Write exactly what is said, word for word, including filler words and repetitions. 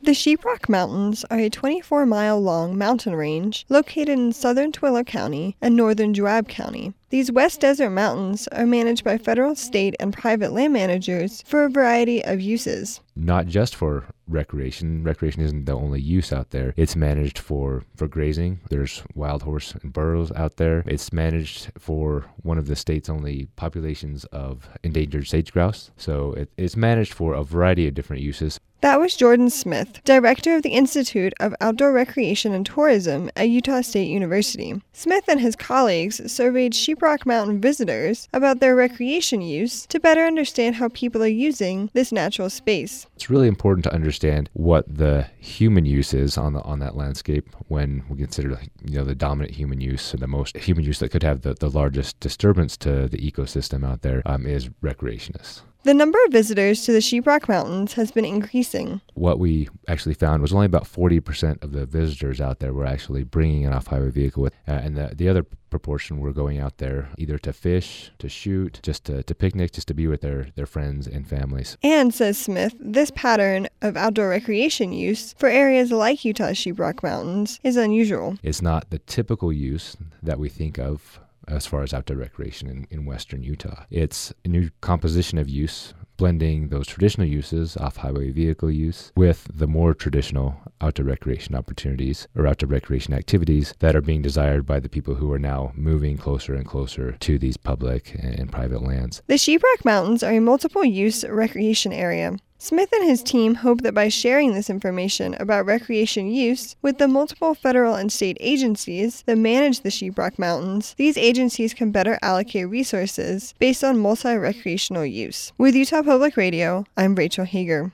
The Sheeprock Mountains are a twenty-four mile long mountain range located in southern Tooele County and northern Joab County. These West Desert Mountains are managed by federal, state, and private land managers for a variety of uses. Not just for recreation. Recreation isn't the only use out there. It's managed for, for grazing. There's wild horse and burros out there. It's managed for one of the state's only populations of endangered sage grouse. So it, it's managed for a variety of different uses. That was Jordan Smith, director of the Institute of Outdoor Recreation and Tourism at Utah State University. Smith and his colleagues surveyed Sheeprock Mountain visitors about their recreation use to better understand how people are using this natural space. It's really important to understand what the human use is on the on that landscape when we consider, you know, the dominant human use, or the most human use that could have the, the largest disturbance to the ecosystem out there um, is recreationists. The number of visitors to the Sheeprock Mountains has been increasing. What we actually found was only about forty percent of the visitors out there were actually bringing an off-highway vehicle with, uh, and the, the other proportion were going out there either to fish, to shoot, just to, to picnic, just to be with their, their friends and families. And, says Smith, this pattern of outdoor recreation use for areas like Utah's Sheeprock Mountains is unusual. It's not the typical use that we think of as far as outdoor recreation in, in western Utah. It's a new composition of use, blending those traditional uses, off-highway vehicle use, with the more traditional outdoor recreation opportunities or outdoor recreation activities that are being desired by the people who are now moving closer and closer to these public and private lands. The Sheeprock Mountains are a multiple-use recreation area. Smith and his team hope that by sharing this information about recreation use with the multiple federal and state agencies that manage the Sheeprock Mountains, these agencies can better allocate resources based on multi-recreational use. With Utah Public Radio, I'm Rachel Hager.